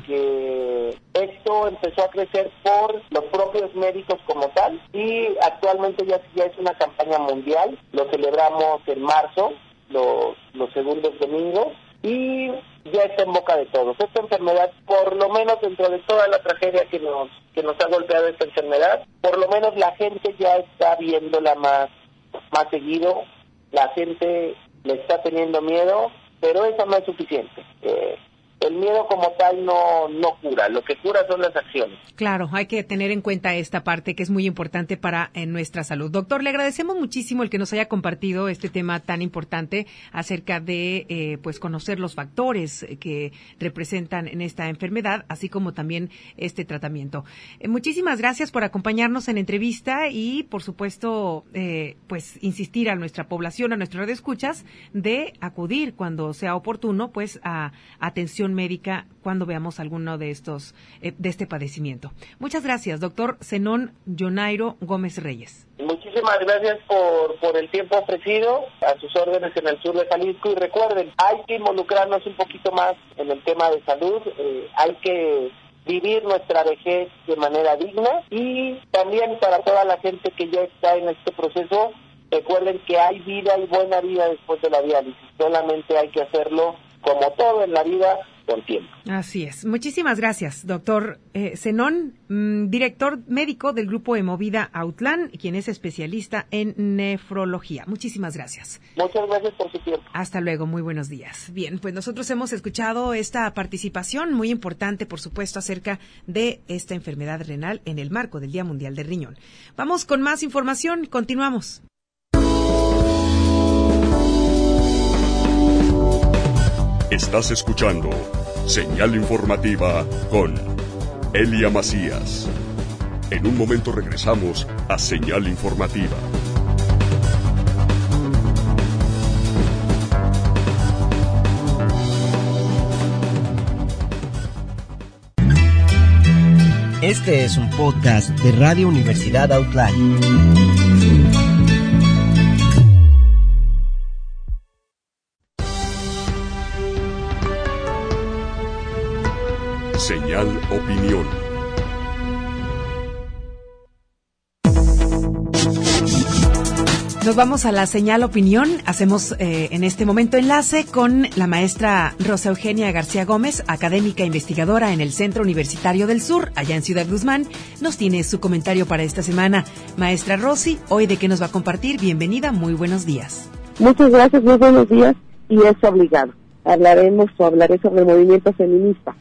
porque sí. Esto empezó a crecer por los propios médicos como tal, y actualmente ya, ya es una campaña mundial. Lo celebramos en marzo, los, los segundos domingos, y ya está en boca de todos. Esta enfermedad, por lo menos dentro de toda la tragedia que nos que nos ha golpeado esta enfermedad, por lo menos la gente ya está viéndola más más seguido, la gente le está teniendo miedo, pero eso no es suficiente. Eh, el miedo como tal no no cura, lo que cura son las acciones. Claro, hay que tener en cuenta esta parte que es muy importante para eh, nuestra salud. Doctor, le agradecemos muchísimo el que nos haya compartido este tema tan importante acerca de eh, pues conocer los factores que representan en esta enfermedad, así como también este tratamiento. Eh, muchísimas gracias por acompañarnos en entrevista y, por supuesto, eh, pues insistir a nuestra población, a nuestros radioescuchas, de acudir cuando sea oportuno, pues a atención médica cuando veamos alguno de estos eh, de este padecimiento. Muchas gracias, doctor Zenón Yonairo Gómez Reyes. Muchísimas gracias por, por el tiempo ofrecido, a sus órdenes en el sur de Jalisco, y recuerden, hay que involucrarnos un poquito más en el tema de salud, eh, hay que vivir nuestra vejez de manera digna, y también para toda la gente que ya está en este proceso, recuerden que hay vida y buena vida después de la diálisis, solamente hay que hacerlo, como todo en la vida, con tiempo. Así es. Muchísimas gracias, doctor eh, Zenón, mmm, director médico del Grupo Hemovida Autlán, quien es especialista en nefrología. Muchísimas gracias. Muchas gracias por su tiempo. Hasta luego, muy buenos días. Bien, pues nosotros hemos escuchado esta participación muy importante, por supuesto, acerca de esta enfermedad renal en el marco del Día Mundial del Riñón. Vamos con más información, continuamos. Estás escuchando Señal Informativa con Elia Macías. En un momento regresamos a Señal Informativa. Este es un podcast de Radio Universidad Autlán. Señal Opinión. Nos vamos a la señal opinión. Hacemos eh, en este momento enlace con la maestra Rosa Eugenia García Gómez, académica investigadora en el Centro Universitario del Sur, allá en Ciudad Guzmán. Nos tiene su comentario para esta semana. Maestra Rosy, ¿hoy de qué nos va a compartir? Bienvenida, muy buenos días. Muchas gracias, muy buenos días, y es obligado. Hablaremos o hablaré sobre el movimiento feminista.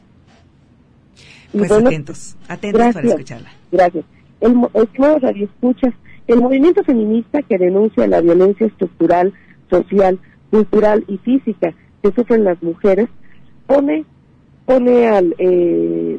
Pues bueno, atentos, atentos gracias, para escucharla. Gracias. El, estimados radioescuchas, el movimiento feminista que denuncia la violencia estructural, social, cultural y física que sufren las mujeres pone pone al eh,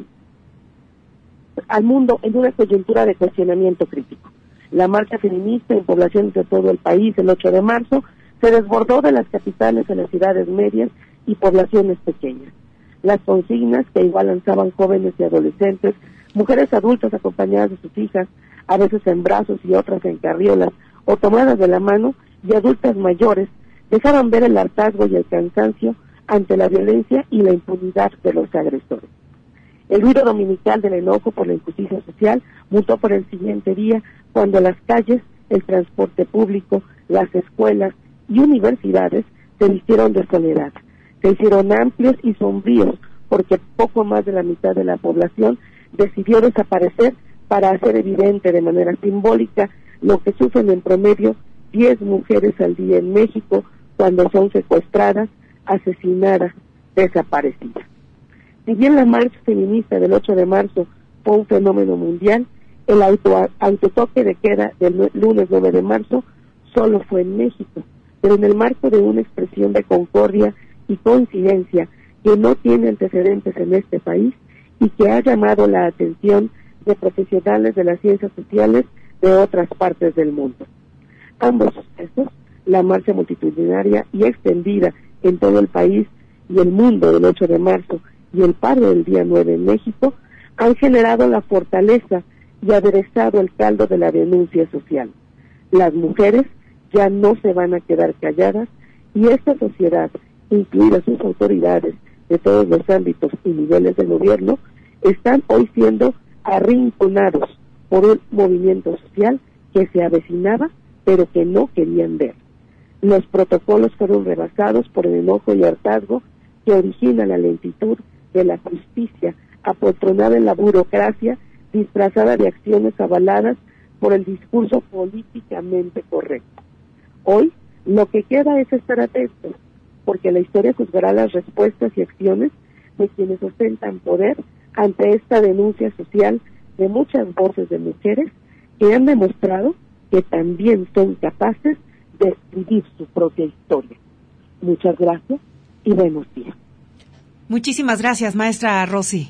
al mundo en una coyuntura de cuestionamiento crítico. La marcha feminista en poblaciones de todo el país el ocho de marzo se desbordó de las capitales a las ciudades medias y poblaciones pequeñas. Las consignas que igual lanzaban jóvenes y adolescentes, mujeres adultas acompañadas de sus hijas, a veces en brazos y otras en carriolas, o tomadas de la mano, y adultas mayores, dejaban ver el hartazgo y el cansancio ante la violencia y la impunidad de los agresores. El ruido dominical del enojo por la injusticia social mutó por el siguiente día, cuando las calles, el transporte público, las escuelas y universidades se vistieron de soledad. Se hicieron amplios y sombríos, porque poco más de la mitad de la población decidió desaparecer para hacer evidente de manera simbólica lo que sufren en promedio diez mujeres al día en México cuando son secuestradas, asesinadas, desaparecidas. Si bien la marcha feminista del ocho de marzo fue un fenómeno mundial, el auto, autotoque de queda del lunes nueve de marzo solo fue en México, pero en el marco de una expresión de concordia y coincidencia que no tiene antecedentes en este país y que ha llamado la atención de profesionales de las ciencias sociales de otras partes del mundo. Ambos sucesos, la marcha multitudinaria y extendida en todo el país y el mundo del ocho de marzo y el paro del día nueve en México, han generado la fortaleza y aderezado el caldo de la denuncia social. Las mujeres ya no se van a quedar calladas y esta sociedad, incluidas sus autoridades de todos los ámbitos y niveles del gobierno, están hoy siendo arrinconados por un movimiento social que se avecinaba, pero que no querían ver. Los protocolos fueron rebasados por el enojo y hartazgo que origina la lentitud de la justicia, apoltronada en la burocracia, disfrazada de acciones avaladas por el discurso políticamente correcto. Hoy, lo que queda es estar atentos, porque la historia juzgará las respuestas y acciones de quienes ostentan poder ante esta denuncia social de muchas voces de mujeres que han demostrado que también son capaces de escribir su propia historia. Muchas gracias y buenos días. Muchísimas gracias, maestra Rosy.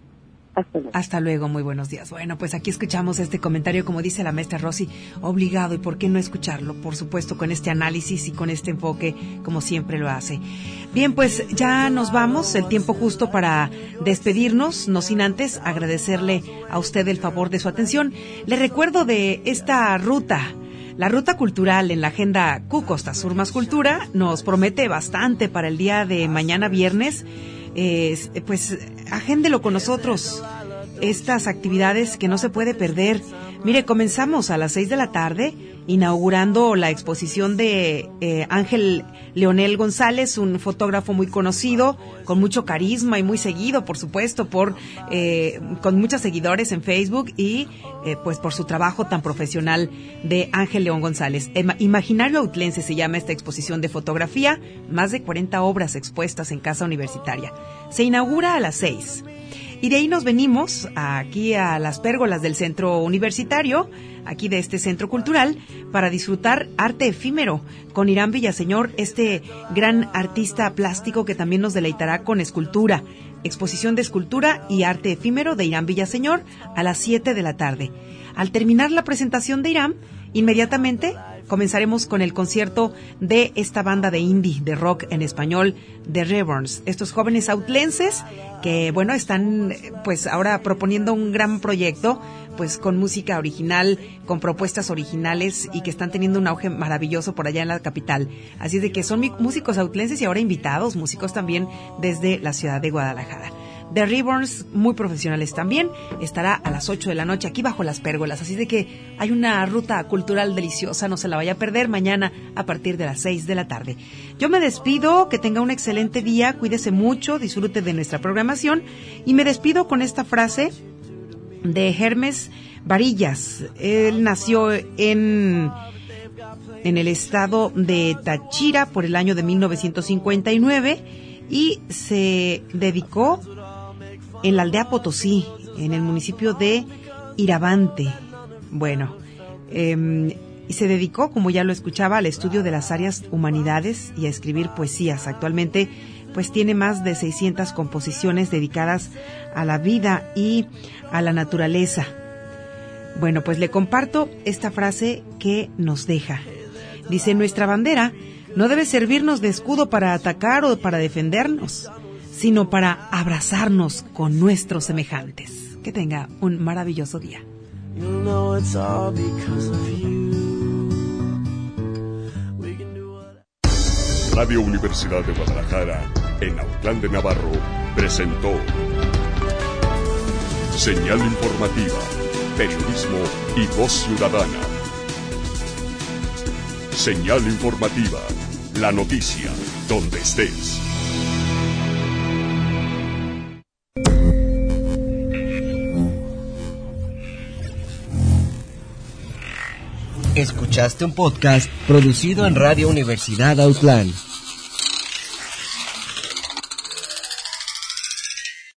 Hasta luego. Hasta luego, muy buenos días. Bueno, pues aquí escuchamos este comentario, como dice la maestra Rosy, obligado, y por qué no escucharlo, por supuesto, con este análisis y con este enfoque, como siempre lo hace. Bien, pues ya nos vamos, el tiempo justo para despedirnos, no sin antes agradecerle a usted el favor de su atención. Le recuerdo de esta ruta. La ruta cultural en la agenda Q Costa Sur Más Cultura nos promete bastante para el día de mañana viernes. Eh, pues agéndelo con nosotros, estas actividades que no se puede perder. Mire, comenzamos a las seis de la tarde inaugurando la exposición de eh, Ángel Leonel González, un fotógrafo muy conocido, con mucho carisma y muy seguido, por supuesto, por eh, con muchos seguidores en Facebook y eh, pues por su trabajo tan profesional de Ángel León González. Imaginario Autlense se llama esta exposición de fotografía, más de cuarenta obras expuestas en Casa Universitaria. Se inaugura a las seis. Y de ahí nos venimos aquí a las pérgolas del centro universitario, aquí de este centro cultural, para disfrutar arte efímero con Irán Villaseñor, este gran artista plástico que también nos deleitará con escultura. Exposición de escultura y arte efímero de Irán Villaseñor a las siete de la tarde. Al terminar la presentación de Irán, inmediatamente comenzaremos con el concierto de esta banda de indie, de rock en español, The Reborns. Estos jóvenes autlenses que, bueno, están pues ahora proponiendo un gran proyecto, pues con música original, con propuestas originales y que están teniendo un auge maravilloso por allá en la capital. Así es de que son músicos autlenses y ahora invitados, músicos también desde la ciudad de Guadalajara. The Ribbons, muy profesionales también. Estará a las ocho de la noche aquí bajo las pérgolas. Así de que hay una ruta cultural deliciosa, no se la vaya a perder mañana a partir de las seis de la tarde. Yo me despido, que tenga un excelente día, cuídese mucho, disfrute de nuestra programación y me despido con esta frase de Hermes Varillas. Él nació en, en el estado de Táchira por el año de mil novecientos cincuenta y nueve y se dedicó en la aldea Potosí, en el municipio de Irabante. Bueno, eh, y se dedicó, como ya lo escuchaba, al estudio de las áreas humanidades y a escribir poesías. Actualmente, pues tiene más de seiscientas composiciones dedicadas a la vida y a la naturaleza. Bueno, pues le comparto esta frase que nos deja. Dice, nuestra bandera no debe servirnos de escudo para atacar o para defendernos, sino para abrazarnos con nuestros semejantes. Que tenga un maravilloso día. Radio Universidad de Guadalajara, en Autlán de Navarro, presentó Señal Informativa, Periodismo y Voz Ciudadana. Señal Informativa, la noticia, donde estés. Escuchaste un podcast producido en Radio Universidad Autlán.